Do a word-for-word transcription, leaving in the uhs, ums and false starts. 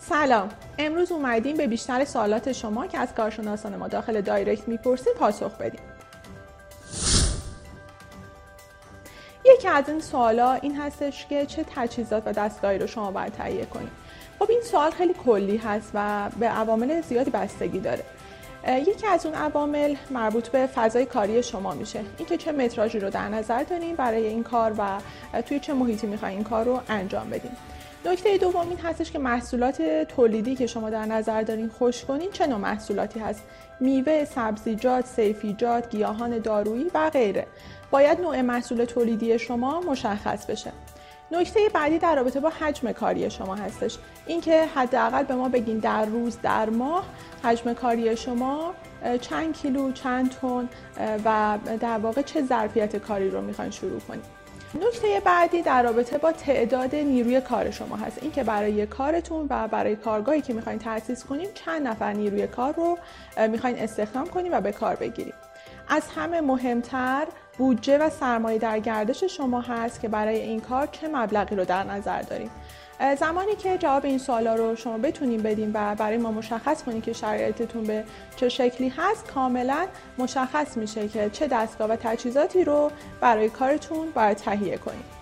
سلام، امروز اومدیم به بیشتر سوالات شما که از کارشناسان ما داخل دایرکت میپرسید پاسخ بدیم. یکی از این سوالا این هستش که چه تجهیزات و دستگاهی رو شما باید تهیه کنید. خب این سوال خیلی کلی هست و به عوامل زیادی بستگی داره. یکی از اون عوامل مربوط به فضای کاری شما میشه، اینکه چه متراژی رو در نظر دارین برای این کار و توی چه محیطی میخواین این کار رو انجام بدین. نکته دوم این هستش که محصولات تولیدی که شما در نظر دارین خوش کنین چه نوع محصولاتی هست، میوه، سبزیجات، صیفیجات، گیاهان دارویی و غیره. باید نوع محصول تولیدی شما مشخص بشه. نکته بعدی در رابطه با حجم کاری شما هستش، اینکه حداقل به ما بگین در روز در ماه حجم کاری شما چند کیلو، چند تن و در واقع چه ظرفیت کاری رو میخواین شروع کنید. نکته بعدی در رابطه با تعداد نیروی کار شما هست، اینکه برای کارتون و برای کارگاهی که میخواین تأسیس کنیم چند نفر نیروی کار رو میخواین استخدام کنیم و به کار بگیریم. از همه مهمتر بودجه و سرمایه در گردش شما هست که برای این کار چه مبلغی رو در نظر داریم. زمانی که جواب این سوالا رو شما بتونیم بدیم و برای ما مشخص کنید که شرایطتون به چه شکلی هست، کاملا مشخص میشه که چه دستگاه و تجهیزاتی رو برای کارتون باید تهیه کنید.